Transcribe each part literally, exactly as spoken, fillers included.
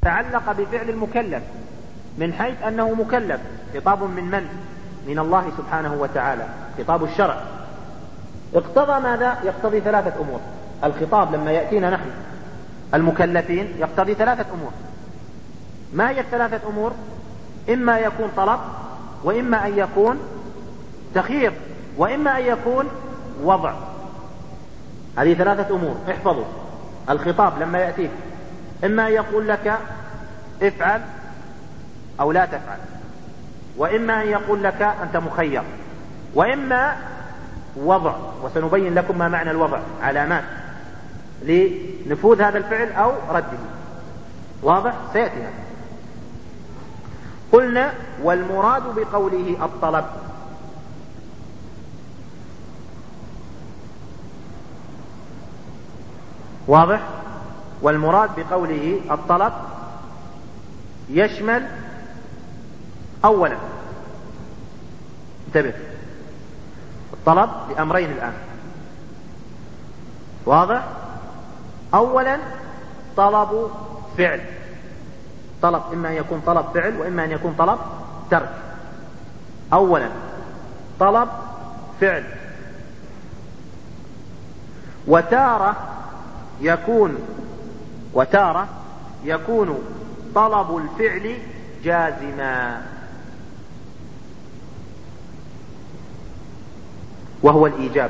تعلق بفعل المكلف من حيث أنه مكلف، خطاب من من؟ من الله سبحانه وتعالى، خطاب الشرع. اقتضى ماذا؟ يقتضي ثلاثة أمور. الخطاب لما يأتينا نحن المكلفين يقتضي ثلاثة أمور. ما هي الثلاثة أمور؟ إما يكون طلب، وإما أن يكون تخيير، وإما أن يكون وضع. هذه ثلاثة أمور، احفظوا. الخطاب لما يأتيك إما يقول لك افعل أو لا تفعل، وإما أن يقول لك أنت مخير، وإما وضع. وسنبين لكم ما معنى الوضع، علامات لنفوذ هذا الفعل أو رده. واضح؟ سيأتي هذا. قلنا والمراد بقوله الطلب. واضح؟ والمراد بقوله الطلب يشمل أولا، انتبه، الطلب لأمرين الآن. واضح؟ أولا طلب فعل. طلب إما أن يكون طلب فعل، وإما أن يكون طلب ترك. أولا طلب فعل. وتارة يكون وتارة يكون طلب الفعل جازما، وهو الإيجاب.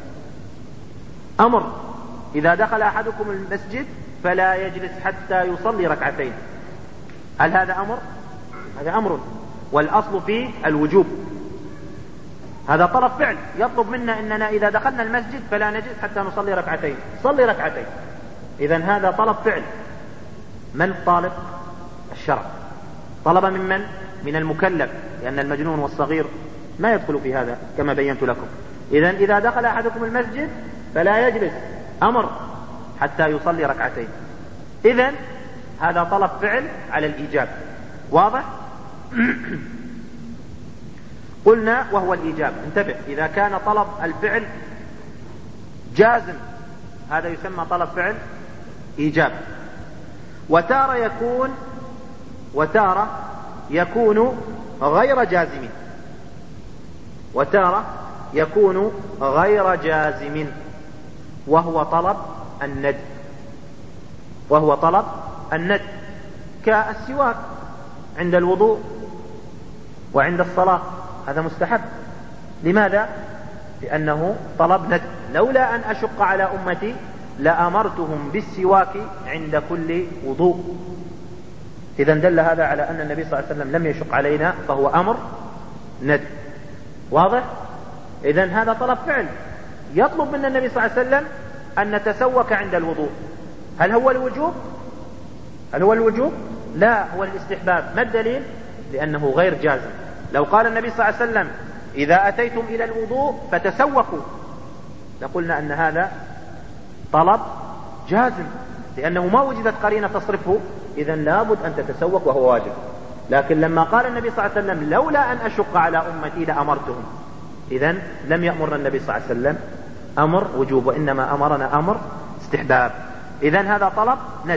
أمر: إذا دخل أحدكم المسجد فلا يجلس حتى يصلي ركعتين. هل هذا أمر؟ هذا أمر، والأصل فيه الوجوب. هذا طلب فعل، يطلب منا إننا إذا دخلنا المسجد فلا نجلس حتى نصلي ركعتين، صلي ركعتين. إذن هذا طلب فعل. من الطالب؟ الشرع. طلب من من؟ من المكلف، لأن المجنون والصغير ما يدخل في هذا كما بينت لكم. إذن إذا دخل أحدكم المسجد فلا يجلس، أمر، حتى يصلي ركعتين. إذن هذا طلب فعل على الإيجاب. واضح؟ قلنا وهو الإيجاب. انتبه، إذا كان طلب الفعل جازم هذا يسمى طلب فعل إيجاب. وتارة يكون وتارة يكون غير جازم، وتارة يكون غير جازم، وهو طلب الند وهو طلب الند كالسواك عند الوضوء وعند الصلاة، هذا مستحب. لماذا؟ لأنه طلب ند. لولا أن أشق على أمتي لأمرتهم بالسواك عند كل وضوء. إذا دل هذا على أن النبي صلى الله عليه وسلم لم يشق علينا، فهو أمر ند. واضح؟ إذا هذا طلب فعل، يطلب من النبي صلى الله عليه وسلم أن نتسوك عند الوضوء. هل هو الوجوب؟ هل هو الوجوب؟ لا، هو الاستحباب. ما الدليل؟ لأنه غير جازم. لو قال النبي صلى الله عليه وسلم إذا أتيتم إلى الوضوء فتسوكوا، لقلنا أن هذا طلب جازم، لأنه ما وجدت قرينة تصرفه، إذن لابد أن تتسوك وهو واجب. لكن لما قال النبي صلى الله عليه وسلم لولا أن أشق على أمتي لأمرتهم، إذن لم يأمرنا النبي صلى الله عليه وسلم أمر وجوب، وإنما أمرنا أمر استحباب. إذن هذا طلب ند.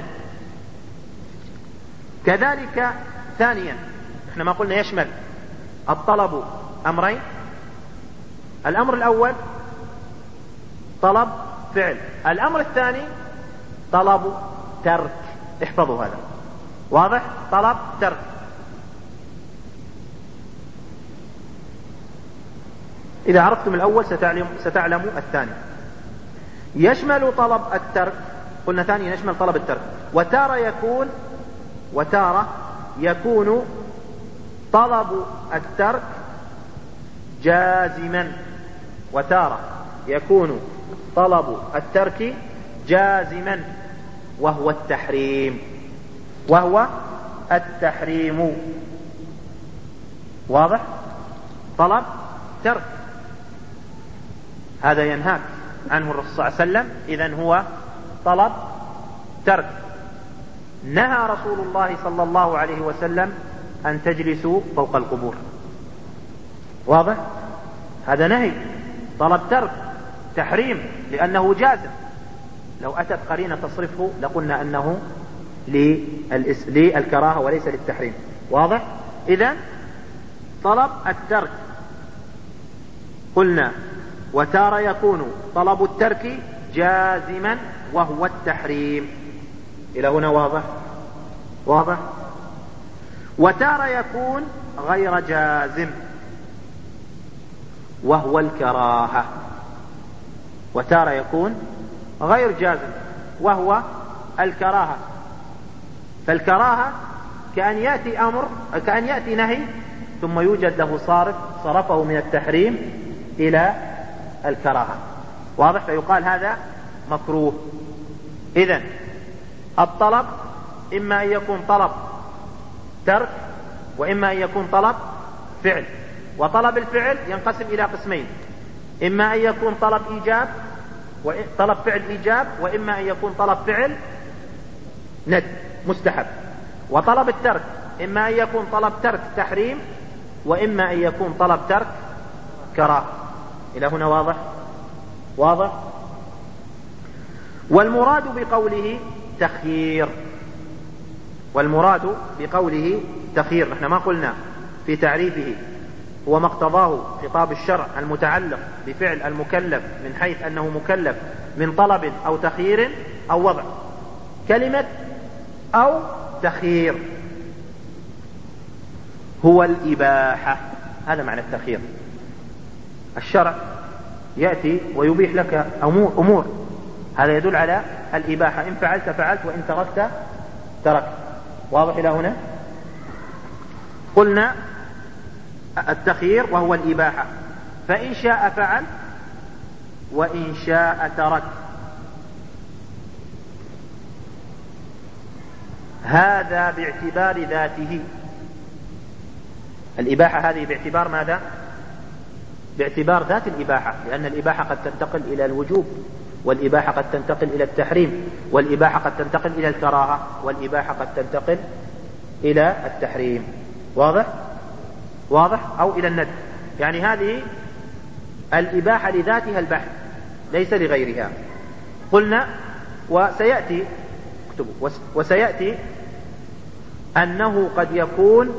كذلك ثانيا، احنا ما قلنا يشمل الطلب أمرين. الأمر الأول طلب فعل، الأمر الثاني طلب ترك. احفظوا هذا. واضح؟ طلب ترك. إذا عرفتم الأول ستعلموا الثاني. يشمل طلب الترك، قلنا ثانيا يشمل طلب الترك. وتارة يكون وتارة يكون طلب الترك جازما، وتارة يكون طلب الترك جازما، وهو التحريم وهو التحريم. واضح؟ طلب ترك هذا ينهاك عنه الرسول صلى الله عليه وسلم، إذن هو طلب ترك. نهى رسول الله صلى الله عليه وسلم أن تجلسوا فوق القبور. واضح؟ هذا نهي، طلب ترك، تحريم، لأنه جازم. لو أتت قرينة تصرفه لقلنا أنه للكراهة وليس للتحريم. واضح؟ إذن طلب الترك قلنا وتارة يكون طلب الترك جازما وهو التحريم. إلى هنا واضح؟ واضح؟ وتارة يكون غير جازم وهو الكراهة. وتارة يكون غير جازم وهو الكراهة. فالكراهة كأن يأتي أمر كأن يأتي نهي ثم يوجد له صارف صرفه من التحريم إلى الكراهة. واضح؟ فيقال هذا مكروه. إذن الطلب إما أن يكون طلب ترك وإما أن يكون طلب فعل. وطلب الفعل ينقسم إلى قسمين: إما أن يكون طلب إيجاب طلب فعل إيجاب وإما أن يكون طلب فعل ند مستحب. وطلب الترك إما أن يكون طلب ترك تحريم وإما أن يكون طلب ترك كراهة. إلى هنا واضح؟ واضح؟ والمراد بقوله تخيير. والمراد بقوله تخيير نحن ما قلنا في تعريفه هو ما اقتضاه خطاب الشرع المتعلق بفعل المكلف من حيث أنه مكلف من طلب أو تخيير أو وضع. كلمة أو تخيير هو الإباحة. هذا معنى التخيير. الشرع يأتي ويبيح لك أمور, أمور. هذا يدل على الإباحة. إن فعلت فعلت وإن تركت تركت. واضح إلى هنا؟ قلنا التخيير وهو الإباحة. فإن شاء فعل وإن شاء ترك. هذا باعتبار ذاته. الإباحة هذه باعتبار ماذا؟ باعتبار ذات الإباحة، لأن الإباحة قد تنتقل إلى الوجوب، والإباحة قد تنتقل إلى التحريم، والإباحة قد تنتقل إلى الكراهة، والإباحة قد تنتقل إلى التحريم. واضح؟ واضح؟ أو إلى الندب. يعني هذه الإباحة لذاتها البحث ليس لغيرها. قلنا وسيأتي اكتبوا وسيأتي أنه قد يكون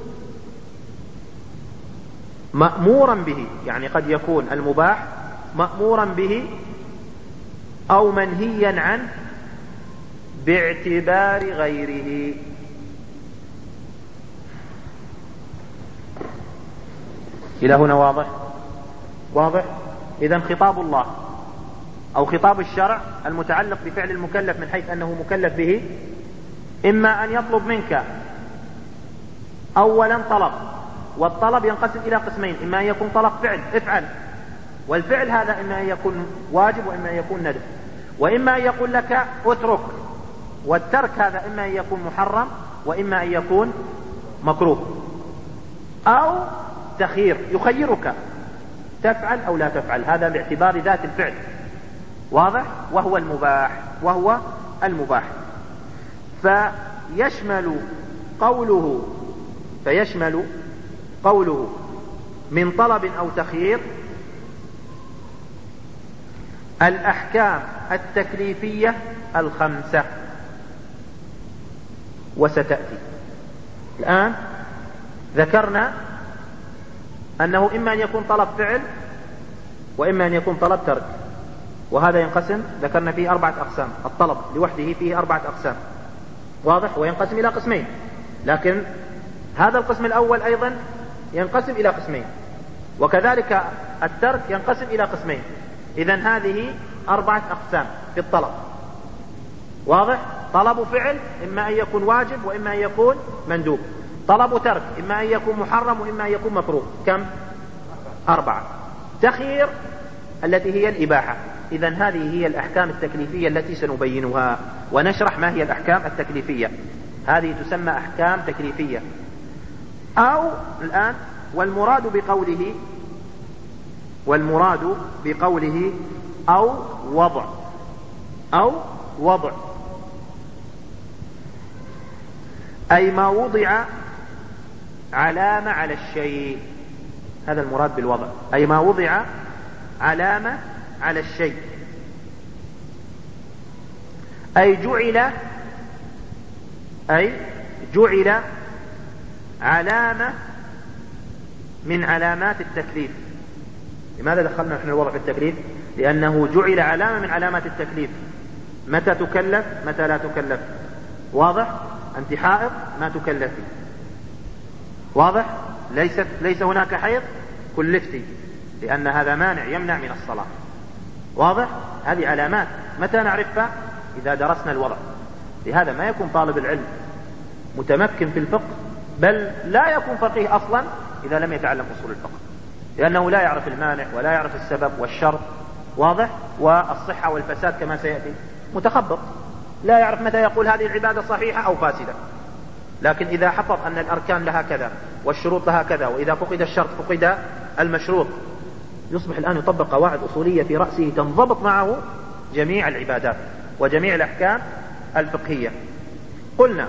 مأمورا به، يعني قد يكون المباح مأمورا به أو منهيا عنه باعتبار غيره. إلى هنا واضح؟ واضح؟ إذن خطاب الله أو خطاب الشرع المتعلق بفعل المكلف من حيث أنه مكلف به إما أن يطلب منك أولا طلب، والطلب ينقسم إلى قسمين: إما أن يكون طلب فعل افعل، والفعل هذا إما أن يكون واجب وإما أن يكون ندب، وإما أن يقول لك اترك، والترك هذا إما أن يكون محرم وإما أن يكون مكروه، أو تخيير يخيرك تفعل أو لا تفعل. هذا باعتبار ذات الفعل. واضح؟ وهو المباح وهو المباح فيشمل قوله فيشمل قوله من طلب أو تخيير الأحكام التكليفية الخمسة، وستأتي. الآن ذكرنا أنه إما أن يكون طلب فعل وإما أن يكون طلب ترك، وهذا ينقسم ذكرنا فيه أربعة أقسام. الطلب لوحده فيه أربعة أقسام. واضح؟ وينقسم إلى قسمين، لكن هذا القسم الأول أيضا ينقسم إلى قسمين، وكذلك الترك ينقسم إلى قسمين. إذن هذه أربعة أقسام في الطلب. واضح؟ طلب فعل إما أن يكون واجب وإما أن يكون مندوب. طلب ترك إما أن يكون محرم وإما أن يكون مكروه. كم؟ أربعة. تخيير التي هي الإباحة. إذن هذه هي الأحكام التكليفية التي سنبينها ونشرح ما هي الأحكام التكليفية. هذه تسمى أحكام تكليفية. أو الآن والمراد بقوله والمراد بقوله أو وضع أو وضع أي ما وضع علامة على الشيء. هذا المراد بالوضع، أي ما وضع علامة على الشيء، أي جعل أي جعل علامة من علامات التكليف. لماذا دخلنا نحن الوضع في التكليف؟ لأنه جعل علامة من علامات التكليف، متى تكلف متى لا تكلف. واضح؟ أنت حائض ما تكلفي، واضح؟ ليست ليس هناك حيض كلفتي، لأن هذا مانع يمنع من الصلاة. واضح؟ هذه علامات متى نعرفها؟ إذا درسنا الوضع. لهذا ما يكون طالب العلم متمكن في الفقه، بل لا يكون فقيه أصلا إذا لم يتعلم أصول الفقه، لأنه لا يعرف المانع ولا يعرف السبب والشرط. واضح؟ والصحة والفساد كما سيأتي. متخبط لا يعرف متى يقول هذه العبادة صحيحة أو فاسدة. لكن إذا حفظ أن الأركان لها كذا والشروط لها كذا، وإذا فقد الشرط فقد المشروط، يصبح الآن يطبق قواعد أصولية في رأسه تنضبط معه جميع العبادات وجميع الأحكام الفقهية. قلنا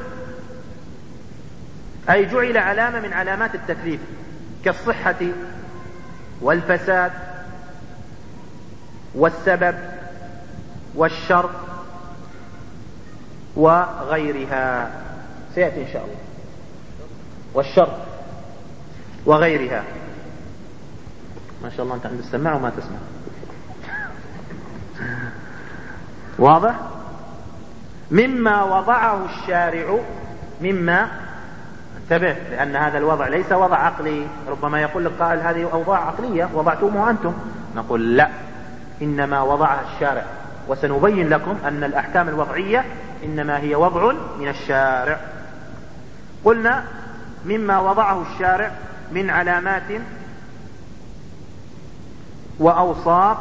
أي جعل علامة من علامات التكليف كالصحة والفساد والسبب والشرط وغيرها، سيأتي إن شاء الله، والشرط وغيرها. ما شاء الله أنت عند السماع وما تسمع. واضح؟ مما وضعه الشارع، مما انتبه، لأن هذا الوضع ليس وضع عقلي. ربما يقول لك قائل هذه أوضاع عقلية وضعتموها أنتم. نقول لا، إنما وضعها الشارع، وسنبين لكم أن الأحكام الوضعية إنما هي وضع من الشارع. قلنا مما وضعه الشارع من علامات وأوصاف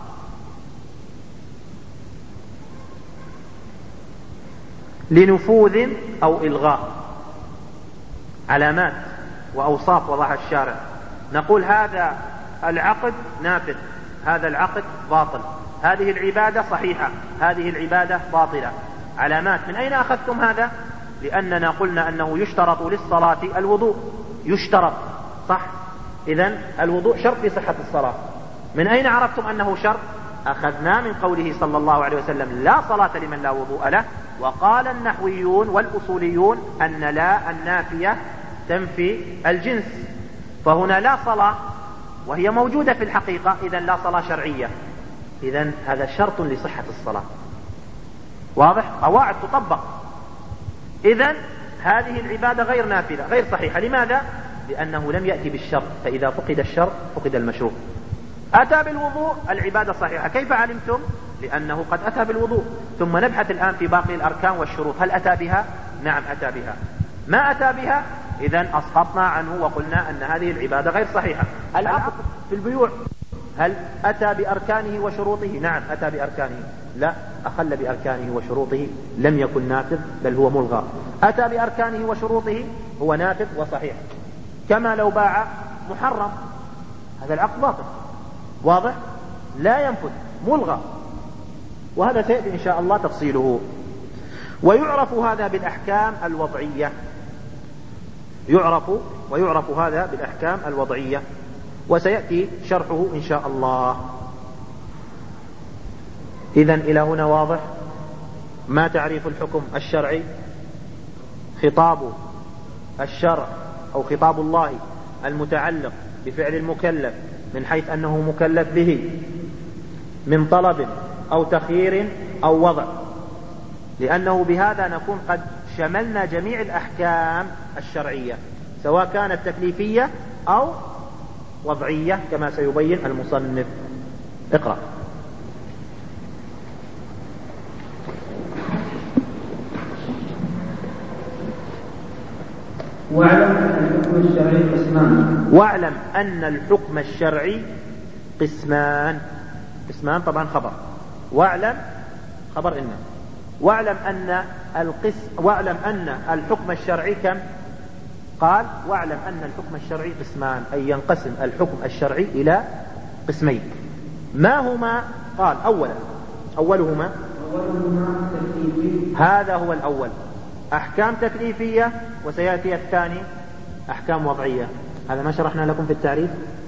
لنفوذ أو إلغاء. علامات وأوصاف وضعها الشارع، نقول هذا العقد نافذ، هذا العقد باطل، هذه العبادة صحيحة، هذه العبادة باطلة. علامات. من أين أخذتم هذا؟ لأننا قلنا أنه يشترط للصلاة الوضوء، يشترط، صح؟ إذن الوضوء شرط في صحة الصلاة. من أين عرفتم أنه شرط؟ أخذنا من قوله صلى الله عليه وسلم لا صلاة لمن لا وضوء له. وقال النحويون والأصوليون أن لا النافية تنفي الجنس، فهنا لا صلاة وهي موجودة في الحقيقة، إذن لا صلاة شرعية، إذن هذا شرط لصحة الصلاة. واضح؟ قواعد تطبق. إذن هذه العبادة غير نافذة غير صحيحة. لماذا؟ لأنه لم يأتي بالشرط، فإذا فقد الشرط فقد المشروع. أتى بالوضوء العبادة صحيحة. كيف علمتم؟ لأنه قد أتى بالوضوء. ثم نبحث الآن في باقي الأركان والشروط، هل أتى بها؟ نعم أتى بها. ما أتى بها إذن أسقطنا عنه وقلنا أن هذه العبادة غير صحيحة. العقد في البيوع هل أتى بأركانه وشروطه؟ نعم أتى بأركانه. لا، أخل بأركانه وشروطه، لم يكن نافذ بل هو ملغى. أتى بأركانه وشروطه، هو نافذ وصحيح. كما لو باع محرم، هذا العقد باطل. واضح؟ لا ينفذ، ملغى. وهذا سيأتي إن شاء الله تفصيله. ويعرف هذا بالأحكام الوضعية، يعرف ويعرف هذا بالأحكام الوضعية، وسيأتي شرحه إن شاء الله. إذن إلى هنا واضح ما تعريف الحكم الشرعي؟ خطاب الشرع أو خطاب الله المتعلق بفعل المكلف من حيث أنه مكلف به من طلب أو تخيير أو وضع، لأنه بهذا نكون قد شملنا جميع الأحكام الشرعية سواء كانت تكليفية أو وضعية كما سيبين المصنف. اقرأ. واعلم أن الحكم الشرعي قسمان. واعلم أن الحكم الشرعي قسمان. قسمان طبعا خبر، واعلم خبر إن. واعلم أن القسم واعلم أن الحكم الشرعي كم؟ قال واعلم أن الحكم الشرعي قسمان، أي ينقسم الحكم الشرعي إلى قسمين. ما هما؟ قال أولا أولهما أولهما تكليفي، هذا هو الأول، أحكام تكليفية، وسيأتي الثاني أحكام وضعية. هذا ما شرحنا لكم في التعريف،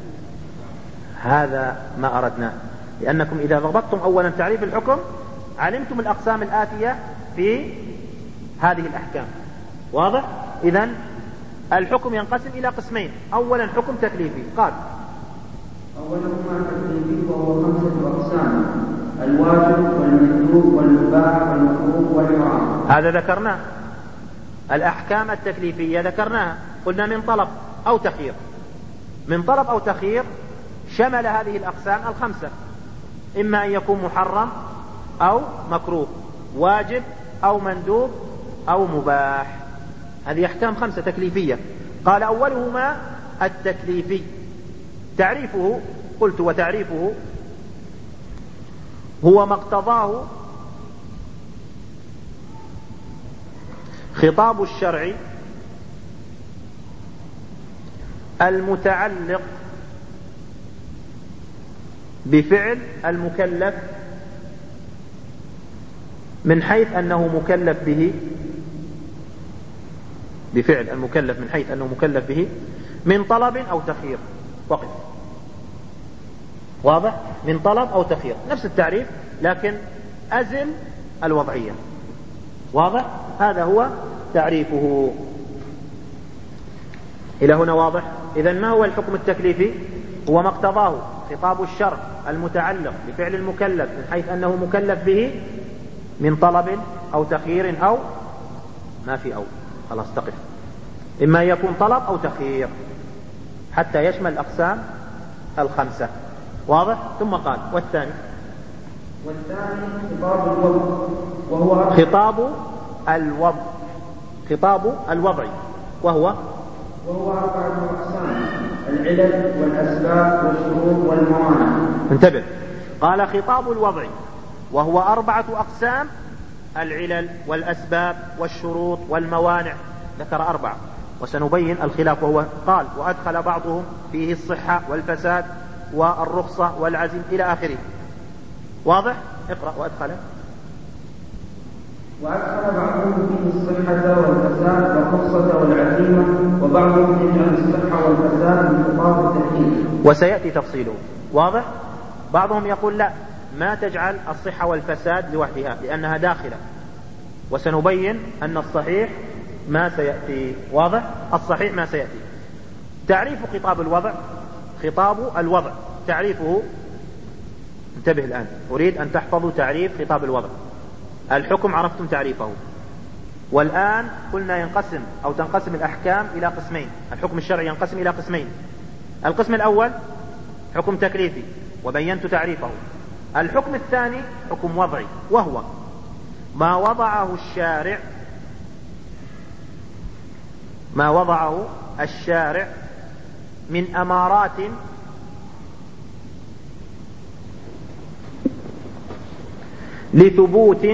هذا ما أردناه، لأنكم إذا ضبطتم أولا تعريف الحكم علمتم الأقسام الآتية في هذه الأحكام. واضح؟ إذن الحكم ينقسم إلى قسمين. أولا حكم تكليفي. قال أولهما تكليفي وهو خمسة أقسام: الواجب والمندوب والمباح والمكروه والحرام. هذا ذكرناه. الأحكام التكليفية ذكرناها، قلنا من طلب أو تخيير. من طلب أو تخيير شمل هذه الأقسام الخمسة، إما أن يكون محرم أو مكروه، واجب أو مندوب أو مباح. هذه أحكام خمسة تكليفية. قال أولهما التكليفي. تعريفه قلت وتعريفه هو ما اقتضاه خطاب الشرع المتعلق بفعل المكلف من حيث أنه مكلف به، بفعل المكلف من حيث أنه مكلف به من طلب أو تخيير. وقف. واضح؟ من طلب أو تخيير، نفس التعريف لكن أزل الوضعية. واضح؟ هذا هو تعريفه. إلى هنا واضح؟ إذن ما هو الحكم التكليفي؟ هو ما اقتضاه خطاب الشرع المتعلق بفعل المكلف من حيث أنه مكلف به من طلب أو تخيير أو ما في أو خلاص تقف، إما يكون طلب أو تخيير حتى يشمل الأقسام الخمسة. واضح؟ ثم قال والثاني والثاني خطاب الوضع وهو خطاب الوضع خطاب الوضع وهو وهو أربعة أقسام: العلل والأسباب والشروط والموانع. انتبه، قال خطاب الوضع وهو أربعة أقسام: العلل والأسباب والشروط والموانع. ذكر أربعة وسنبين الخلاف. وهو قال وأدخل بعضهم فيه الصحة والفساد والرخصة والعزم إلى آخره. واضح؟ اقرأ. وأدخل وأدخل بعضهم فيه الصحة والفساد والرخصة والعزيمة، وبعضهم يجعل الصحة والفساد من خطاب التكليف، وسيأتي تفصيله. واضح؟ بعضهم يقول لا، ما تجعل الصحة والفساد لوحدها لأنها داخلة، وسنبين أن الصحيح ما سيأتي. واضح؟ الصحيح ما سيأتي. تعريف خطاب الوضع. خطاب الوضع تعريفه، انتبه الآن، أريد أن تحفظوا تعريف خطاب الوضع. الحكم عرفتم تعريفه، والآن قلنا ينقسم أو تنقسم الأحكام إلى قسمين. الحكم الشرعي ينقسم إلى قسمين. القسم الأول حكم تكليفي وبينت تعريفه. الحكم الثاني حكم وضعي، وهو ما وضعه الشارع ما وضعه الشارع من أمارات لثبوت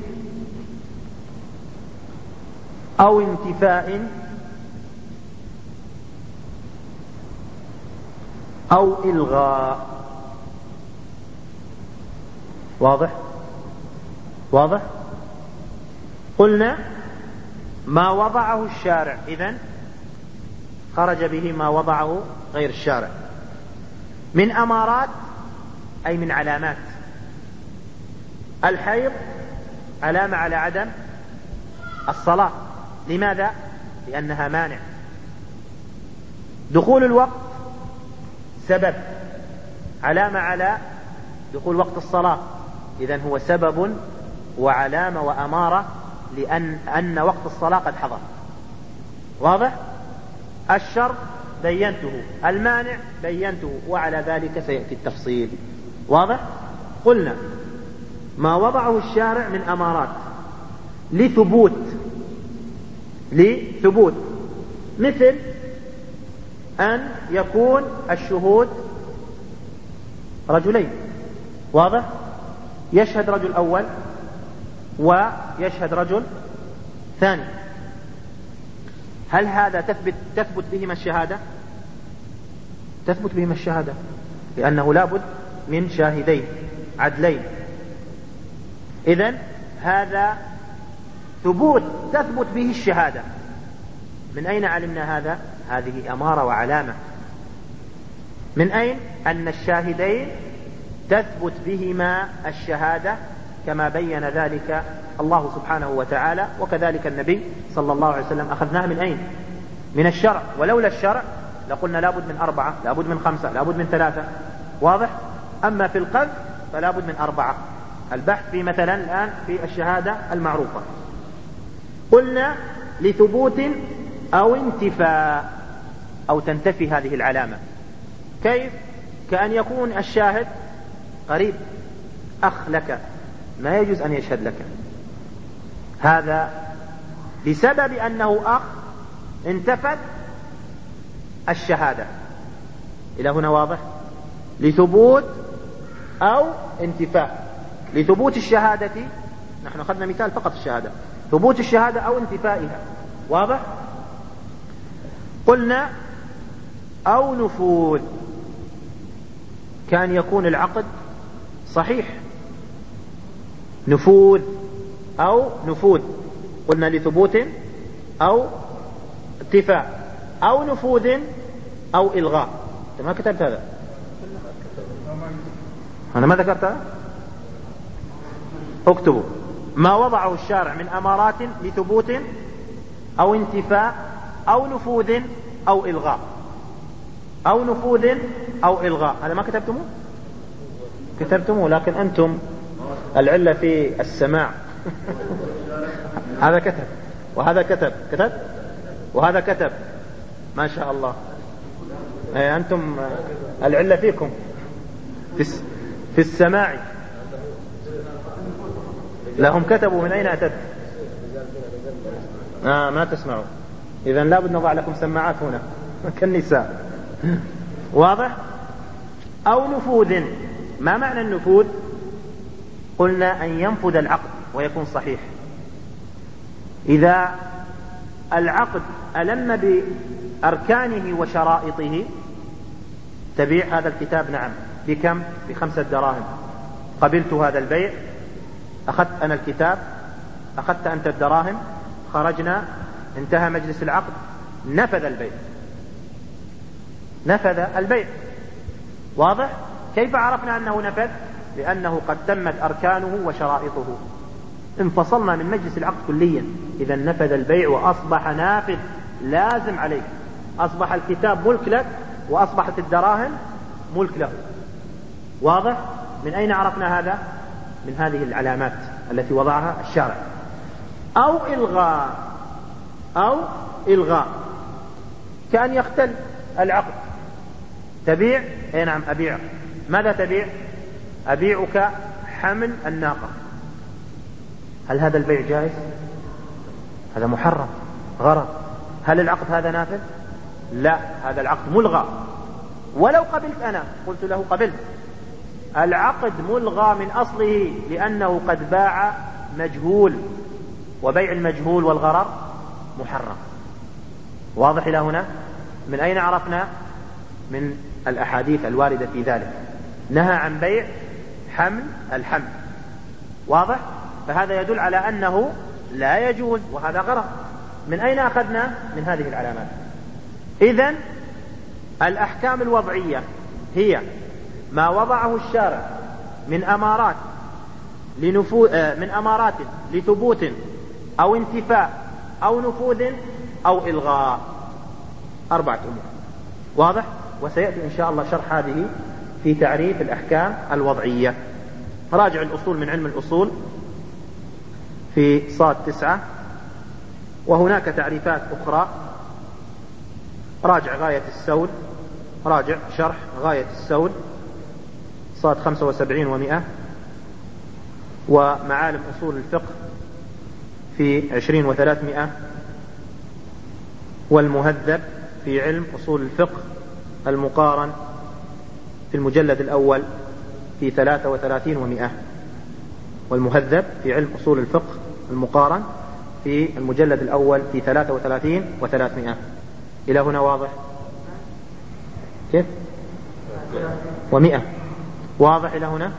أو انتفاء أو إلغاء. واضح؟ واضح؟ قلنا ما وضعه الشارع، إذن خرج به ما وضعه غير الشارع من أمارات أي من علامات. الحيض علامة على عدم الصلاة. لماذا؟ لأنها مانع. دخول الوقت سبب، علامة على دخول وقت الصلاة، إذن هو سبب وعلامة وأمارة لأن أن وقت الصلاة قد حضر. واضح؟ الشرط بينته، المانع بينته، وعلى ذلك سيأتي التفصيل. واضح؟ قلنا ما وضعه الشارع من أمارات لثبوت لثبوت مثل أن يكون الشهود رجلين. واضح؟ يشهد رجل أول ويشهد رجل ثاني. هل هذا تثبت تثبت بهما الشهادة؟ تثبت بهما الشهادة، لأنه لابد من شاهدين عدلين. إذن هذا ثبوت تثبت به الشهادة. من أين علمنا هذا؟ هذه أمارة وعلامة. من أين؟ أن الشاهدين تثبت بهما الشهادة كما بين ذلك الله سبحانه وتعالى، وكذلك النبي صلى الله عليه وسلم. أخذناها من أين؟ من الشرع، ولولا الشرع لقلنا لابد من أربعة، لابد من خمسة، لابد من ثلاثة. واضح؟ أما في القذف فلابد من أربعة. البحث في مثلا الآن في الشهادة المعروفة، قلنا لثبوت أو انتفاء أو تنتفي هذه العلامة. كيف؟ كأن يكون الشاهد قريب، أخ لك، ما يجوز أن يشهد لك، هذا بسبب أنه أخ انتفت الشهادة. إلى هنا واضح؟ لثبوت أو انتفاء. لثبوت الشهادة، نحن أخذنا مثال فقط الشهادة، ثبوت الشهادة أو انتفائها. واضح؟ قلنا أو نفوذ، كان يكون العقد صحيح، نفوذ أو نفوذ، قلنا لثبوت أو انتفاء أو نفوذ أو إلغاء. أنت ما كتبت هذا؟ أنا ما ذكرتها؟ اكتبوا ما وضعه الشارع من أمارات لثبوت أو انتفاء أو نفوذ أو إلغاء، أو نفوذ أو إلغاء. هذا ما كتبتموه؟ كتبتموه، لكن أنتم العلة في السماع. هذا كتب وهذا كتب، كتب وهذا كتب، ما شاء الله. أي أنتم العلة فيكم في في السماع. لهم كتبوا، من أين أتت؟ آه ما تسمعوا، إذن لابد نضع لكم سماعات هنا كالنساء. واضح؟ أو نفوذ. ما معنى النفوذ؟ قلنا أن ينفذ العقد ويكون صحيح. إذا العقد ألم بأركانه وشرائطه، تبيع هذا الكتاب، نعم، بكم؟ بخمسة دراهم. قبلت هذا البيع، أخذت أنا الكتاب، أخذت أنت الدراهم، خرجنا، انتهى مجلس العقد، نفذ البيع، نفذ البيع. واضح؟ كيف عرفنا أنه نفذ؟ لأنه قد تمت أركانه وشرائطه. انفصلنا من مجلس العقد كليا، إذا نفذ البيع وأصبح نافذ لازم عليك، أصبح الكتاب ملك لك وأصبحت الدراهم ملك له. واضح؟ من أين عرفنا هذا؟ من هذه العلامات التي وضعها الشارع. أو إلغاء، أو إلغاء، كأن يختل العقد. تبيع، اي نعم أبيع. ماذا تبيع؟ أبيعك حمل الناقة. هل هذا البيع جائز؟ هذا محرم، غرض. هل العقد هذا نافذ؟ لا، هذا العقد ملغى. ولو قبلت أنا، قلت له قبلت، العقد ملغى من أصله، لأنه قد باع مجهول، وبيع المجهول والغرر محرم. واضح إلى هنا؟ من أين عرفنا؟ من الأحاديث الواردة في ذلك، نهى عن بيع حمل الحمل. واضح؟ فهذا يدل على أنه لا يجوز، وهذا غرر. من أين أخذنا؟ من هذه العلامات. إذن الأحكام الوضعية هي ما وضعه الشارع من أمارات لنفو... من أمارات لثبوت أو انتفاء أو نفوذ أو إلغاء، أربعة أمور. واضح؟ وسيأتي إن شاء الله شرح هذه في تعريف الأحكام الوضعية. راجع الأصول من علم الأصول في صاد تسعة، وهناك تعريفات أخرى. راجع غاية السول، راجع شرح غاية السول صاد خمسة وسبعين ومئة، ومعالم أصول الفقه في عشرين وثلاثمائة، والمهذب في علم أصول الفقه المقارن في المجلد الأول في ثلاثة وثلاثين ومئة، والمهذب في علم أصول الفقه المقارن في المجلد الأول في ثلاثة وثلاثين وثلاثمائة. إلى هنا واضح؟ كيف؟ ومئة. واضح إلى هنا؟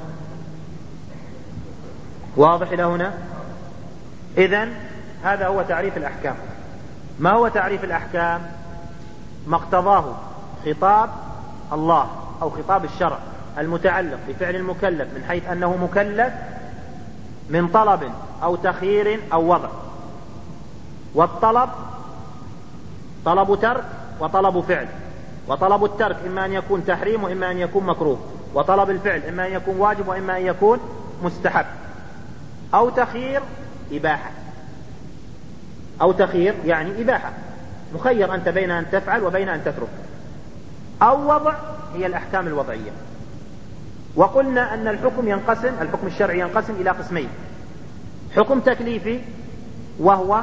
واضح إلى هنا؟ إذن هذا هو تعريف الأحكام. ما هو تعريف الأحكام؟ ما اقتضاه خطاب الله أو خطاب الشرع المتعلق بفعل المكلف من حيث أنه مكلف من طلب أو تخيير أو وضع. والطلب طلب ترك وطلب فعل، وطلب الترك إما أن يكون تحريم وإما أن يكون مكروه، وطلب الفعل إما أن يكون واجب وإما أن يكون مستحب. أو تخيير إباحة، أو تخيير يعني إباحة، مخير أنت بين أن تفعل وبين أن تترك. أو وضع هي الأحكام الوضعية. وقلنا أن الحكم ينقسم، الحكم الشرعي ينقسم إلى قسمين: حكم تكليفي وهو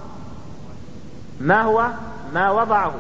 ما هو ما وضعه،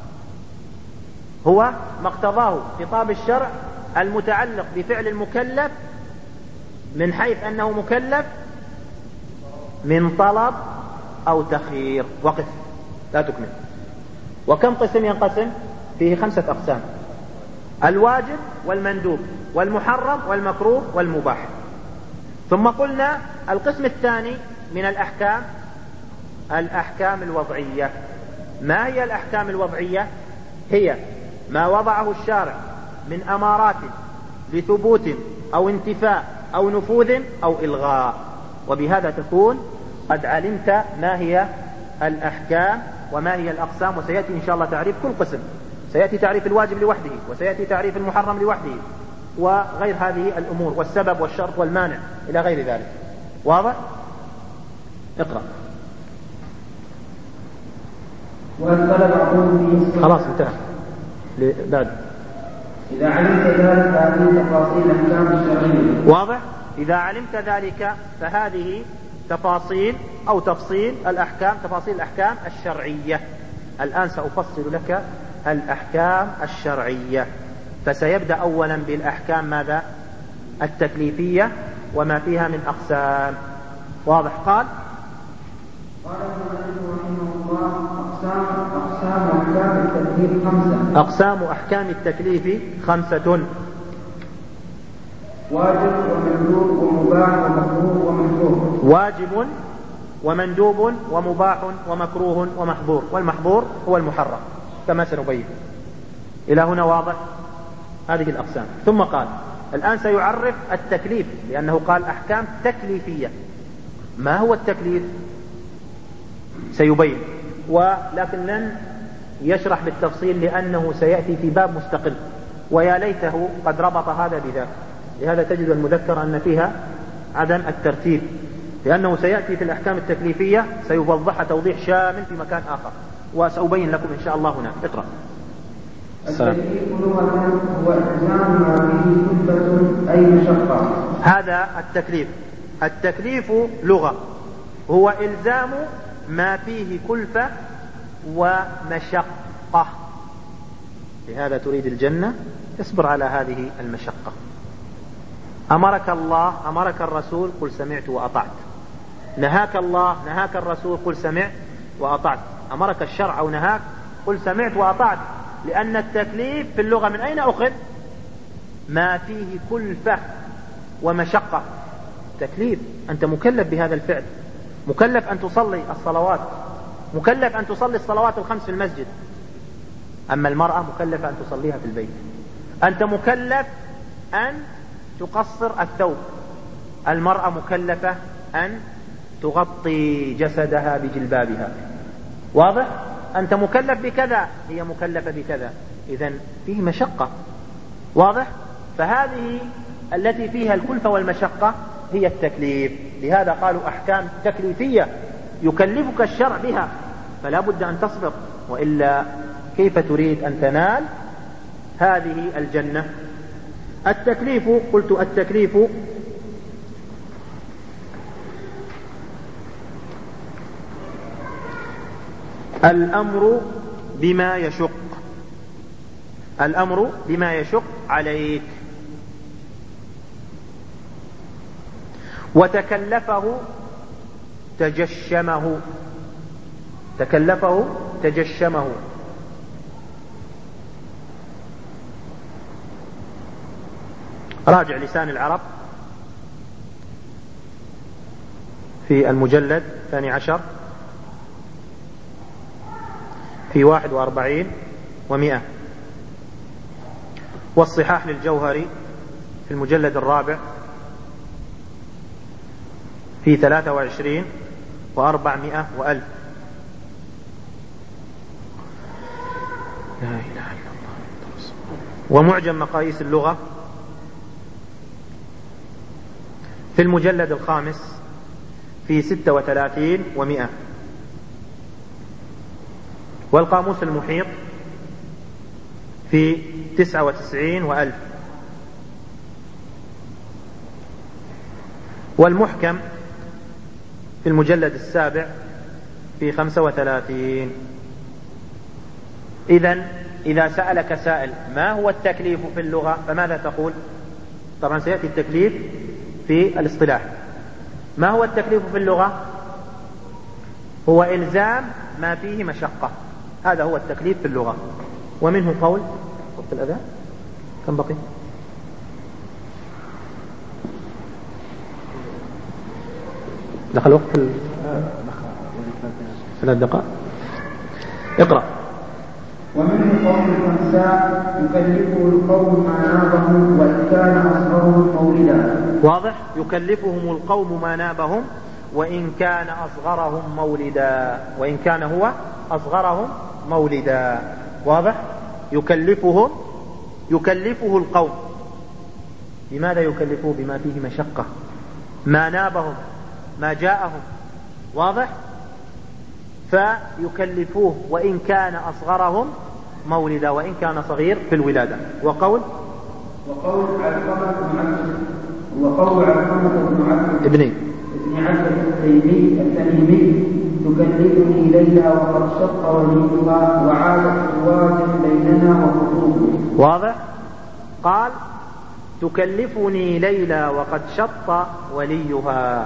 هو ما اقتضاه خطاب الشرع المتعلق بفعل المكلف من حيث أنه مكلف من طلب أو تخيير. وقف لا تكمل. وكم قسم ينقسم؟ فيه خمسة أقسام: الواجب والمندوب والمحرم والمكروه والمباح. ثم قلنا القسم الثاني من الأحكام الأحكام الوضعية. ما هي الأحكام الوضعية؟ هي ما وضعه الشارع من أمارات لثبوت أو انتفاء أو نفوذ أو إلغاء. وبهذا تكون قد علمت ما هي الأحكام وما هي الأقسام، وسيأتي إن شاء الله تعريف كل قسم. سيأتي تعريف الواجب لوحده، وسيأتي تعريف المحرم لوحده، وغير هذه الأمور، والسبب والشرط والمانع إلى غير ذلك. واضح؟ اقرأ. خلاص انتهى. بعد إذا علمت ذلك فهذه تفاصيل الأحكام الشرعية. واضح؟ إذا علمت ذلك فهذه تفاصيل أو تفصيل الأحكام، تفاصيل الأحكام الشرعية. الآن سأفصل لك الأحكام الشرعية. فسيبدأ أولا بالأحكام ماذا؟ التكليفية وما فيها من أقسام. واضح؟ قال قال المؤلف رحمه الله: أقسام أقسام أحكام التكليف خمسة. أقسام أحكام التكليف خمسة: واجب ومندوب ومباح ومكروه ومحظور. واجب ومندوب ومباح ومكروه ومحظور. والمحظور هو المحرم كما سنبين. إلى هنا واضح؟ هذه الأقسام. ثم قال الآن سيعرف التكليف، لأنه قال أحكام تكليفية. ما هو التكليف؟ سيبين، ولكن لن يشرح بالتفصيل لأنه سيأتي في باب مستقل، ويا ليته قد ربط هذا بذاك. لهذا تجد المذكرة أن فيها عدم الترتيب، لأنه سيأتي في الأحكام التكليفية سيوضحها توضيح شامل في مكان آخر، وسأبين لكم إن شاء الله هنا. اقرأ. التكليف لغة هو إلزام ما فيه كلفة أي مشقة. هذا التكليف. التكليف لغة هو إلزام ما فيه كلفة ومشقة. لهذا تريد الجنة، اصبر على هذه المشقة. أمرك الله، أمرك الرسول، قل سمعت وأطعت. نهاك الله، نهاك الرسول، قل سمعت وأطعت. أمرك الشرع أو نهاك، قل سمعت وأطعت. لأن التكليف في اللغة من أين أخذ؟ ما فيه كلفة ومشقة. تكليف، أنت مكلف بهذا الفعل، مكلف أن تصلي الصلوات، مكلف أن تصلي الصلوات الخمس في المسجد. أما المرأة مكلفة أن تصليها في البيت. أنت مكلف أن تقصر الثوب، المرأة مكلفة أن تغطي جسدها بجلبابها. واضح؟ أنت مكلف بكذا، هي مكلفة بكذا. إذن فيه مشقة. واضح؟ فهذه التي فيها الكلفة والمشقة هي التكليف. لهذا قالوا أحكام تكليفية يكلفك الشرع بها، فلا بد أن تصبر، وإلا كيف تريد أن تنال هذه الجنة؟ التكليف، قلت التكليف الأمر بما يشق، الأمر بما يشق عليك. وتكلفه تجشمه، تكلفه تجشمه. راجع لسان العرب في المجلد الثاني عشر في واحد وأربعين ومئة، والصحاح للجوهري في المجلد الرابع في ثلاثة وعشرين وأربعمائة وألف. لا إله إلا الله. ومعجم مقاييس اللغة في المجلد الخامس في ستة وثلاثين ومئة. والقاموس المحيط في تسعة وتسعين وألف. والمحكم في المجلد السابع في خمسة وثلاثين. إذن إذا سألك سائل ما هو التكليف في اللغة فماذا تقول؟ طبعا سيأتي التكليف في الاصطلاح. ما هو التكليف في اللغة؟ هو إلزام ما فيه مشقة، هذا هو التكليف في اللغة. ومنه قول وقت الأذان كم بقي؟ دخل وقت ثلاث دقائق. اقرأ. ومنه قول الخمساء يكلفه القوم ما نابهم وإن كان أصغرهم مولدا. واضح؟ يكلفهم القوم ما نابهم وإن كان أصغرهم مولدا، وإن كان هو أصغرهم مولدا. واضح؟ يكلفهم يكلفه القوم. لماذا يكلفوه؟ بما فيه مشقة، ما نابهم، ما جاءهم. واضح؟ فيكلفوه وإن كان أصغرهم مولدا، وإن كان صغير في الولادة. وقول وقول علقمة بن عبد وقول علقمة بن عبد ابني ابن عبد التيمي التميمي تكلفني ليلى وقد شق وليها وعادت الواجب بيننا وخطوبه. واضح؟ قال تكلفني ليلى وقد شط وليها.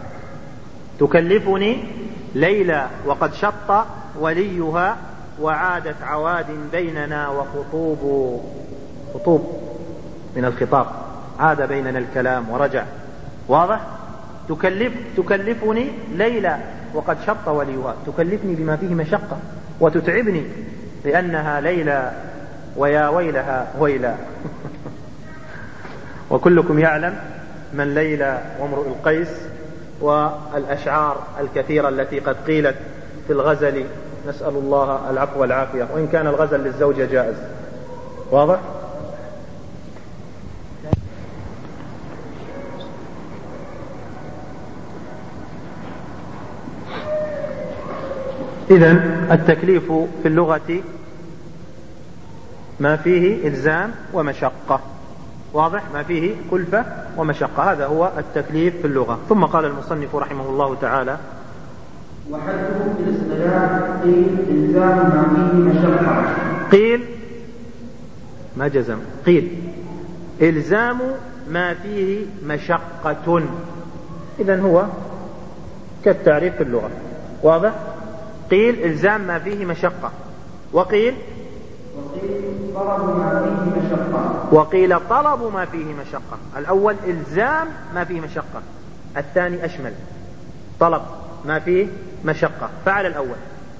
تكلفني ليلى وقد شط وليها وعادت عواد بيننا وخطوب. خطوب من الخطاب، عاد بيننا الكلام ورجع. واضح؟ تكلف تكلفني ليلى وقد شط وليها، تكلفني بما فيه مشقة وتتعبني لأنها ليلى ويا ويلها ويلا. وكلكم يعلم من ليلى وامرؤ القيس والأشعار الكثيرة التي قد قيلت في الغزل، نسأل الله العفو والعافية، وإن كان الغزل للزوجة جائز. واضح؟ إذن التكليف في اللغة ما فيه إلزام ومشقة. واضح؟ ما فيه كلفة ومشقة، هذا هو التكليف في اللغة. ثم قال المصنف رحمه الله تعالى: وحده في الاصطلاح قيل إلزام ما فيه مشقة. قيل ما جزم، قيل إلزام ما فيه مشقة. إذن هو كالتعريف في اللغة. واضح؟ قيل إلزام ما فيه مشقة، وقيل وقيل طلب ما فيه مشقة. وقيل طلب ما فيه مشقة. الأول إلزام ما فيه مشقة، الثاني أشمل، طلب ما فيه مشقة. فعل الأول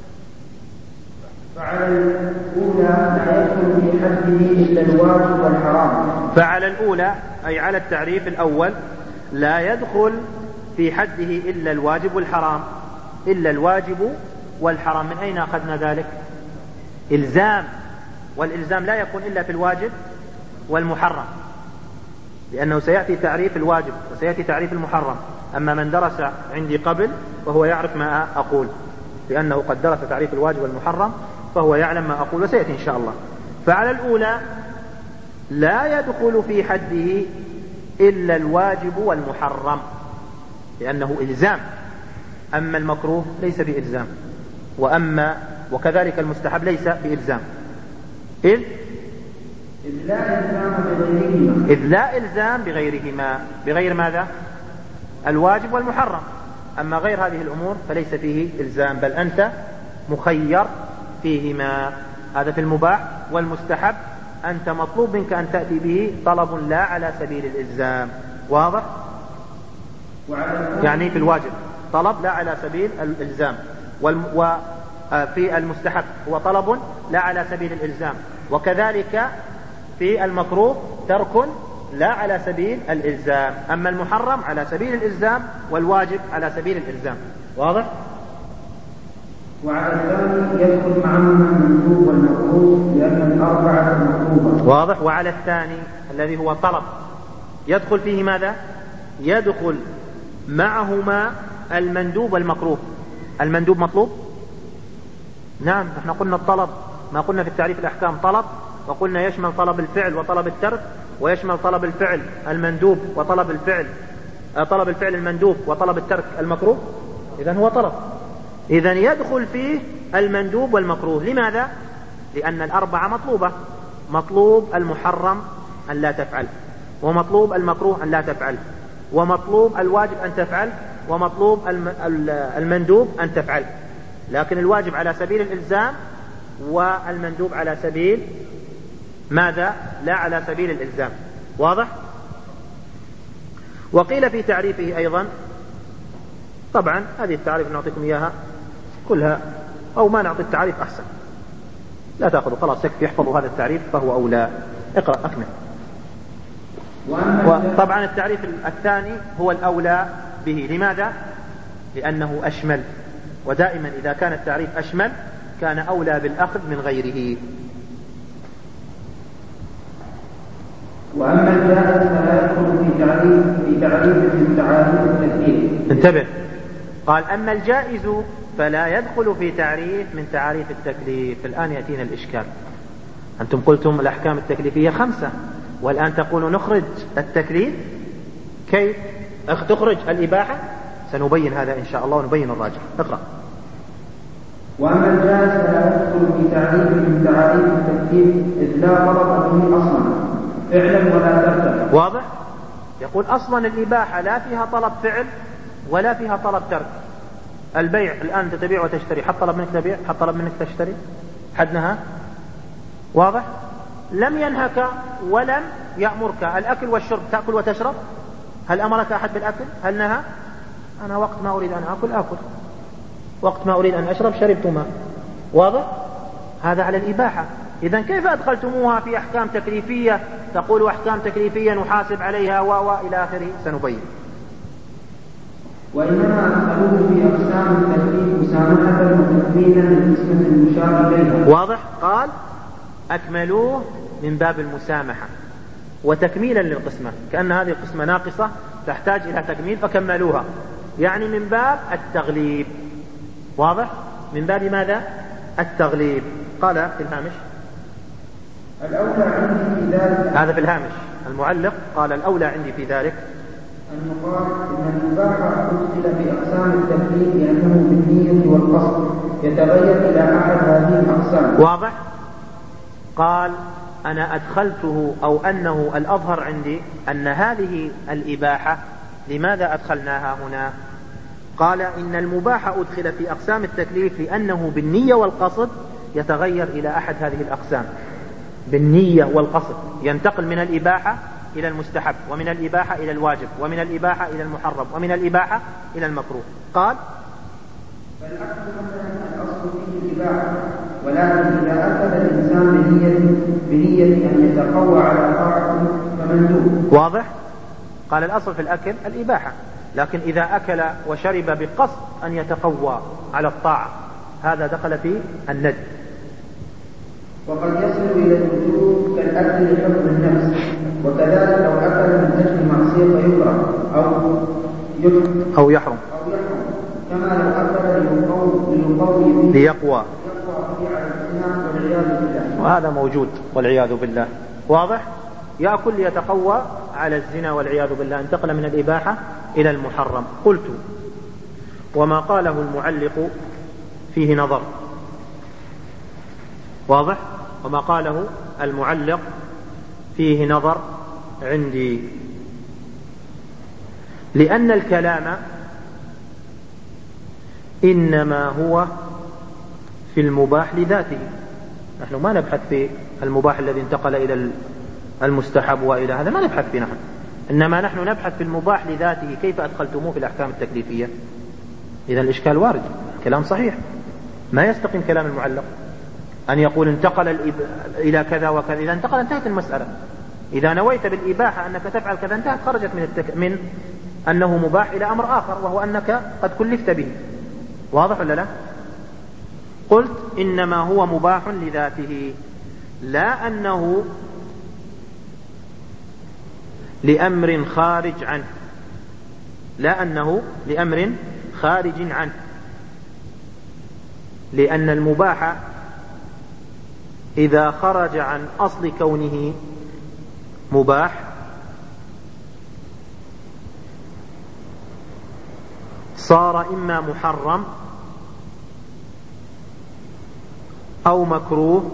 فعل الأولى لا يدخل في حده إلا الواجب والحرام. فعل الأولى أي على التعريف الأول لا يدخل في حده إلا الواجب والحرام. إلا الواجب والحرام، من أين أخذنا ذلك؟ إلزام، والإلزام لا يكون إلا في الواجب والمحرم، لأنه سيأتي تعريف الواجب وسيأتي تعريف المحرم. أما من درس عندي قبل فهو يعرف ما أقول، لأنه قد درس تعريف الواجب والمحرم فهو يعلم ما أقول، وسيأتي إن شاء الله. فعلى الأولى لا يدخل في حده إلا الواجب والمحرم لأنه إلزام. أما المكروه ليس بإلزام، وأما وكذلك المستحب ليس بإلزام. إذ إذ لا إلزام بغيرهما. إذ لا إلزام بغيرهما. بغير ماذا؟ الواجب والمحرم. أما غير هذه الأمور فليس فيه إلزام، بل أنت مخير فيهما. هذا في المباح. والمستحب أنت مطلوب منك أن تأتي به طلب لا على سبيل الإلزام. واضح؟ يعني في الواجب طلب لا على سبيل الإلزام، وفي المستحب هو طلب لا على سبيل الإلزام، وكذلك في المكروه ترك لا على سبيل الإلزام. أما المحرم على سبيل الإلزام والواجب على سبيل الإلزام. واضح؟ وعلى الثاني يدخل معهما المندوب والمكروه لأن الأربعة مطلوبة. واضح. وعلى الثاني الذي هو طلب يدخل فيه ماذا؟ يدخل معهما المندوب والمكروه. المندوب مطلوب؟ نعم، احنا قلنا الطلب، ما قلنا في التعريف الأحكام طلب، وقلنا يشمل طلب الفعل وطلب الترك، ويشمل طلب الفعل المندوب وطلب الفعل طلب الفعل المندوب وطلب الترك المكروه. إذن هو طلب، إذن يدخل فيه المندوب والمكروه. لماذا؟ لأن الأربعة مطلوبة. مطلوب المحرم أن لا تفعل، ومطلوب المكروه أن لا تفعل، ومطلوب الواجب أن تفعل، ومطلوب المندوب أن تفعل. لكن الواجب على سبيل الإلزام، والمندوب على سبيل ماذا؟ لا على سبيل الإلزام. واضح؟ وقيل في تعريفه أيضا، طبعا هذه التعريف نعطيكم إياها كلها، أو ما نعطي التعريف أحسن، لا تأخذوا، خلاص يكفي يحفظوا هذا التعريف فهو أولى. اقرأ أكمل. وطبعا التعريف الثاني هو الأولى به. لماذا؟ لأنه أشمل، ودائما إذا كان التعريف أشمل كان أولى بالأخذ من غيره. وأما الجائز فلا يدخل في تعريف في تعريف من تعاريف التكليف. انتبه، قال أما الجائز فلا يدخل في تعريف من تعاريف التكليف. الآن يأتينا الإشكال. أنتم قلتم الأحكام التكليفية خمسة، والآن تقول نخرج التكليف. كيف تخرج الإباحة؟ سنبين هذا إن شاء الله ونبين الراجح. اقرأ. وأما الجائز فلا يدخل في تعريف من تعاريف التكليف إذ لا طلب به أصلا فعلا ولا ترك. واضح؟ يقول أصلا الإباحة لا فيها طلب فعل ولا فيها طلب ترك. البيع الآن أنت تبيع وتشتري، حد طلب منك تبيع، حد طلب منك تشتري، حد نهى. واضح؟ لم ينهك ولم يأمرك. الأكل والشرب، تأكل وتشرب، هل أمرك أحد بالأكل؟ هل نهى؟ أنا وقت ما أريد أن أكل أكل، وقت ما أريد أن أشرب شربت ماء. واضح؟ هذا على الإباحة. إذن كيف أدخلتموها في أحكام تكليفية؟ تقول أحكام تكليفية نحاسب عليها و إلى آخره، سنبين. وإنما أدخلوه في أقسام التكليف مسامحة وتكميلا للقسمة المشار إليها. واضح؟ قال أكملوه من باب المسامحة وتكميلا للقسمة، كأن هذه القسمة ناقصة تحتاج إلى تكميل فكملوها، يعني من باب التغليب. واضح؟ من باب ماذا؟ التغليب. قال في الهامش الأولى عندي في ذلك، هذا في الهامش المعلق قال الأولى عندي في ذلك أن يقال إن الإباحة أدخل في أقسام التكليف لأنه بالنية والقصد يتغير إلى أحد هذه الأقسام. واضح؟ قال أنا أدخلته، أو أنه الأظهر عندي أن هذه الإباحة لماذا أدخلناها هنا؟ قال إن المباح أدخل في أقسام التكليف لأنه بالنية والقصد يتغير إلى أحد هذه الأقسام. بالنية والقصد ينتقل من الإباحة إلى المستحب، ومن الإباحة إلى الواجب، ومن الإباحة إلى المحرم، ومن الإباحة إلى المكروه. قال فالأكل مثلا الأصل فيه الإباحة، ولكن إذا أكل الإنسان بنية بنية أن يتقوى على طاعته فمندوب. واضح؟ قال الأصل في الأكل الإباحة، لكن إذا أكل وشرب بقصد أن يتقوى على الطاعة هذا دخل في الند. وقد يصل إلى الوجوب كالأكل لحفظ النفس، وكذلك لو أكل من أجل معصية فيكره أو يحرم أو يحرم أو يحرم كما لو أكل ليقوي ليقوى، على الزنا والعياذ بالله، وهذا موجود والعياذ بالله. واضح؟ يأكل ليتقوى على الزنا والعياذ بالله، انتقل من الإباحة إلى المحرم. قلت وما قاله المعلق فيه نظر. واضح؟ وما قاله المعلق فيه نظر عندي، لأن الكلام إنما هو في المباح لذاته. نحن ما نبحث في المباح الذي انتقل إلى المستحب وإلى هذا، ما نبحث فيه نحن، إنما نحن نبحث في المباح لذاته. كيف أدخلتموه في الأحكام التكليفية؟ إذا الإشكال وارد، كلام صحيح، ما يستقيم كلام المعلق أن يقول انتقل إلى كذا وكذا. إذا انتقل انتهت المسألة، إذا نويت بالإباحة أنك تفعل كذا انتهت، خرجت من, التك... من أنه مباح إلى أمر آخر وهو أنك قد كلفت به. واضح ولا لا؟ قلت إنما هو مباح لذاته، لا أنه لأمر خارج عنه، لا أنه لأمر خارج عنه، لأن المباح إذا خرج عن أصل كونه مباح صار إما محرم أو مكروه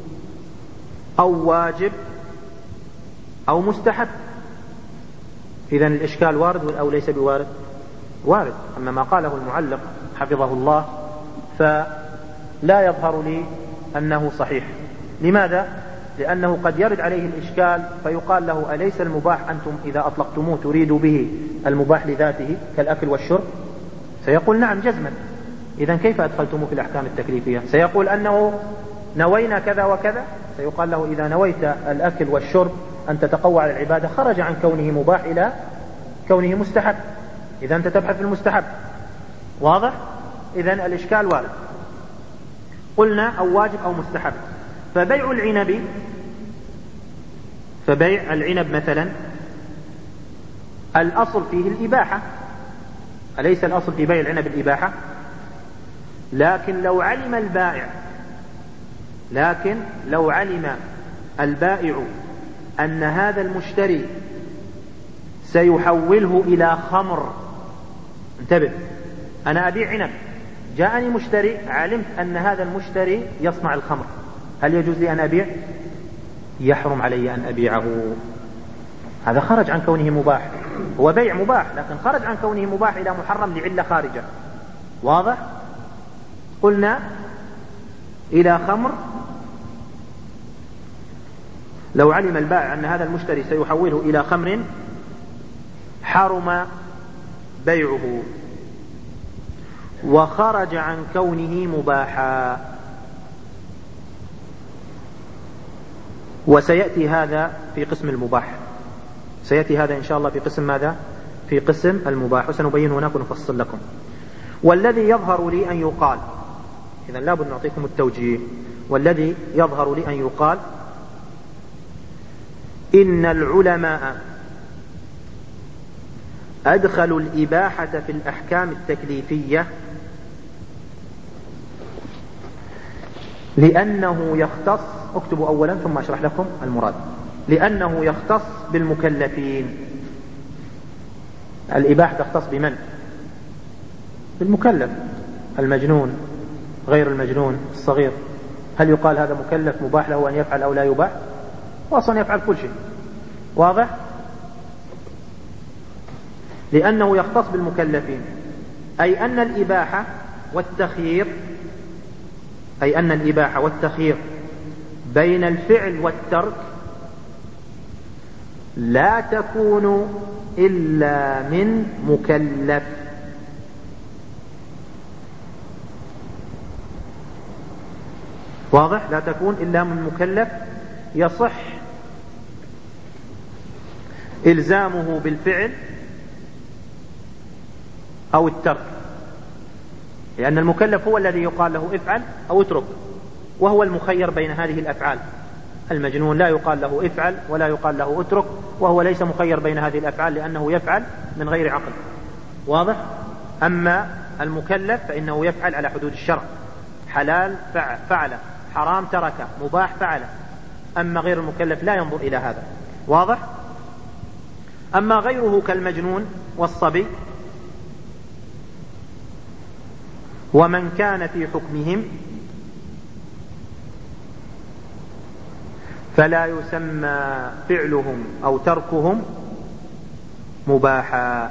أو واجب أو مستحب. إذن الإشكال وارد أو ليس بوارد؟ وارد. أما ما قاله المعلق حفظه الله فلا يظهر لي أنه صحيح. لماذا؟ لأنه قد يرد عليه الإشكال فيقال له أليس المباح أنتم إذا أطلقتموه تريدوا به المباح لذاته كالأكل والشرب؟ سيقول نعم جزما. إذن كيف أدخلتموه في الأحكام التكليفية؟ سيقول أنه نوينا كذا وكذا، سيقال له إذا نويت الأكل والشرب أن تتقوى على العبادة خرج عن كونه مباح إلى كونه مستحب، إذا أنت تبحث في المستحب. واضح؟ إذن الإشكال وارد. قلنا أو واجب أو مستحب. فبيع العنب فبيع العنب مثلا الأصل فيه الإباحة، أليس الأصل في بيع العنب الإباحة؟ لكن لو علم البائع لكن لو علم البائع أن هذا المشتري سيحوله إلى خمر، انتبه، أنا أبيع عنب، جاءني مشتري، علمت أن هذا المشتري يصنع الخمر، هل يجوز لي أن أبيع؟ يحرم علي أن أبيعه. هذا خرج عن كونه مباح، هو بيع مباح لكن خرج عن كونه مباح إلى محرم لعلة خارجة. واضح؟ قلنا إلى خمر، لو علم البائع أن هذا المشتري سيحوله إلى خمر حرم بيعه وخرج عن كونه مباحا. وسيأتي هذا في قسم المباح، سيأتي هذا إن شاء الله في قسم ماذا؟ في قسم المباح، وسنبين هناك ونفصل لكم. والذي يظهر لي أن يقال، إذن لابد نعطيكم التوجيه، والذي يظهر لي أن يقال إن العلماء أدخلوا الإباحة في الأحكام التكليفية لأنه يختص، اكتبوا أولا ثم أشرح لكم المراد، لأنه يختص بالمكلفين. الإباحة تختص بمن؟ بالمكلف، المجنون، غير المجنون، الصغير. هل يقال هذا مكلف مباح له أن يفعل أو لا يباح؟ وأصلا يفعل كل شيء. واضح؟ لأنه يختص بالمكلفين، أي أن الإباحة والتخيير أي أن الإباحة والتخيير بين الفعل والترك لا تكون إلا من مكلف. واضح؟ لا تكون إلا من مكلف يصح إلزامه بالفعل أو الترك، لأن المكلف هو الذي يقال له افعل أو اترك، وهو المخير بين هذه الأفعال. المجنون لا يقال له افعل ولا يقال له اترك، وهو ليس مخير بين هذه الأفعال لأنه يفعل من غير عقل. واضح؟ أما المكلف فإنه يفعل على حدود الشرع، حلال فعل، حرام ترك، مباح فعل. أما غير المكلف لا ينظر إلى هذا. واضح؟ أما غيره كالمجنون والصبي ومن كان في حكمهم فلا يسمى فعلهم أو تركهم مباحا،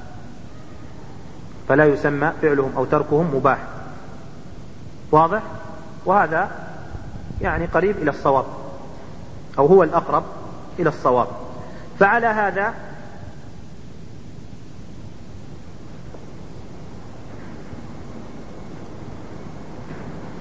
فلا يسمى فعلهم أو تركهم مباح. واضح؟ وهذا يعني قريب إلى الصواب، أو هو الأقرب إلى الصواب. فعلى هذا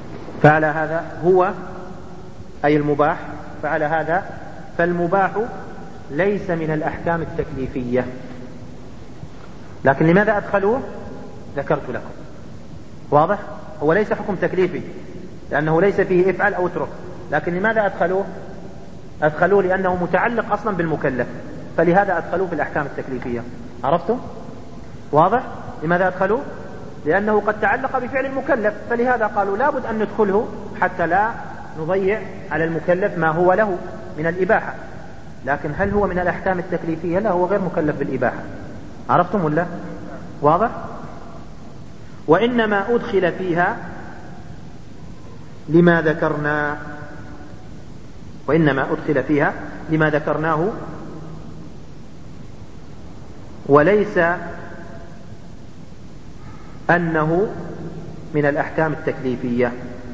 فعلى هذا هو أي المباح، فعلى هذا فالمباح ليس من الأحكام التكليفية. لكن لماذا أدخلوه؟ ذكرت لكم. واضح؟ هو ليس حكم تكليفي لأنه ليس فيه افعل أو اترك، لكن لماذا أدخلوه؟ أدخلوه لأنه متعلق أصلا بالمكلف، فلهذا أدخلوه في الأحكام التكليفية. عرفتم؟ واضح؟ لماذا أدخلوه؟ لأنه قد تعلق بفعل المكلف، فلهذا قالوا لابد أن ندخله حتى لا نضيع على المكلف ما هو له من الإباحة. لكن هل هو من الأحكام التكليفية؟ لا، هو غير مكلف بالإباحة. عرفتم ولا؟ واضح؟ وإنما أدخل فيها لما ذكرنا وإنما أدخل فيها لما ذكرناه، وليس أنه من الأحكام التكليفية.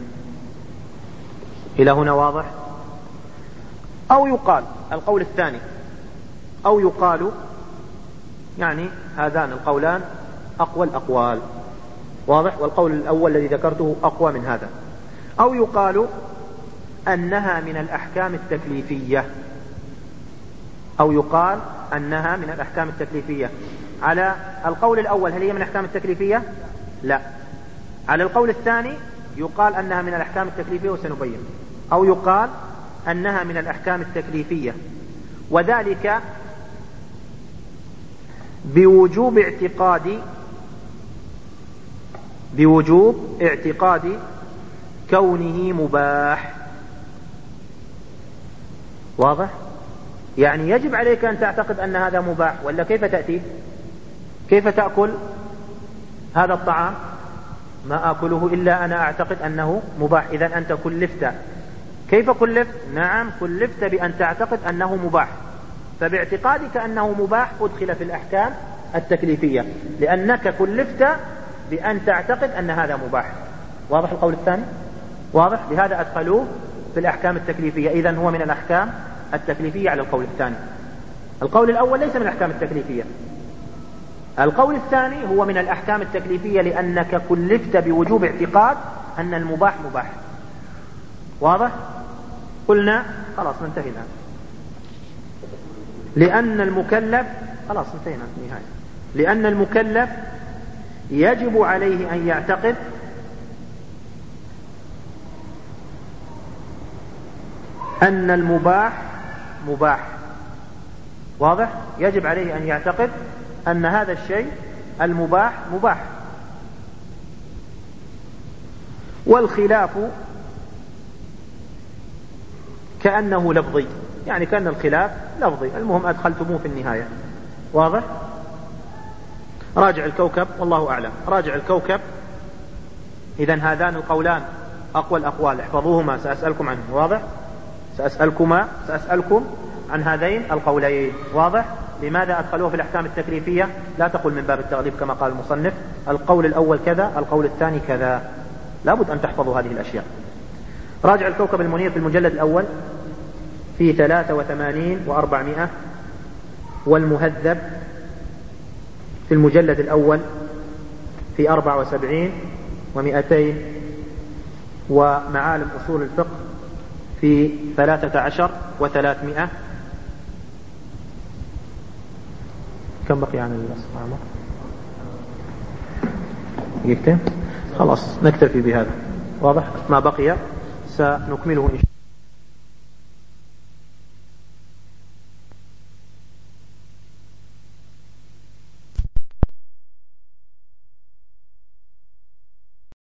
إلى هنا واضح؟ أو يقال القول الثاني، أو يقال يعني هذان القولان أقوى الأقوال. واضح؟ والقول الأول الذي ذكرته أقوى من هذا. أو يقال أنها من الأحكام التكليفية، أو يقال أنها من الأحكام التكليفية. على القول الأول هل هي من الأحكام التكليفية؟ لا. على القول الثاني يقال أنها من الأحكام التكليفية وسنبين. أو يقال أنها من الأحكام التكليفية، وذلك بوجوب اعتقاد بوجوب اعتقاد كونه مباح. واضح؟ يعني يجب عليك أن تعتقد أن هذا مباح، ولا كيف تأتي؟ كيف تأكل هذا الطعام؟ ما أكله إلا أنا أعتقد أنه مباح. إذن أنت كلفت. كيف كلفت؟ نعم، كلفت بأن تعتقد أنه مباح، فباعتقادك أنه مباح أدخل في الأحكام التكليفية، لأنك كلفت بأن تعتقد أن هذا مباح. واضح القول الثاني؟ واضح؟ لهذا أدخلوه في الأحكام التكليفية. إذن هو من الأحكام التكليفية على القول الثاني. القول الأول ليس من الأحكام التكليفية. القول الثاني هو من الأحكام التكليفية لأنك كلفت بوجوب اعتقاد أن المباح مباح. واضح؟ قلنا خلاص ننتهي الآن، لأن المكلف خلاص انتهينا في النهاية لأن المكلف يجب عليه أن يعتقد أن المباح مباح. واضح؟ يجب عليه أن يعتقد أن هذا الشيء المباح مباح. والخلاف كأنه لفظي، يعني كأن الخلاف لفظي، المهم أدخلتموه في النهاية. واضح؟ راجع الكوكب والله أعلم. راجع الكوكب. إذن هذان القولان أقوى الأقوال، احفظوهما سأسألكم عنه. واضح؟ سأسألكما سأسألكم عن هذين القولين. واضح؟ لماذا أدخلوه في الأحكام التكليفية؟ لا تقل من باب التغليب كما قال المصنف القول الأول كذا القول الثاني كذا، لابد أن تحفظوا هذه الأشياء. راجع الكوكب المنير في المجلد الأول في ثلاثة وثمانين وأربعمائة، والمهذب في المجلد الأول في أربعة وسبعين ومئتين، ومعالم أصول الفقه في ثلاثة عشر وثلاثمائة. كم بقي عن الأصحاب؟ دقيقتين. خلاص نكتفي بهذا. واضح؟ ما بقي سنكمله إن شاء الله.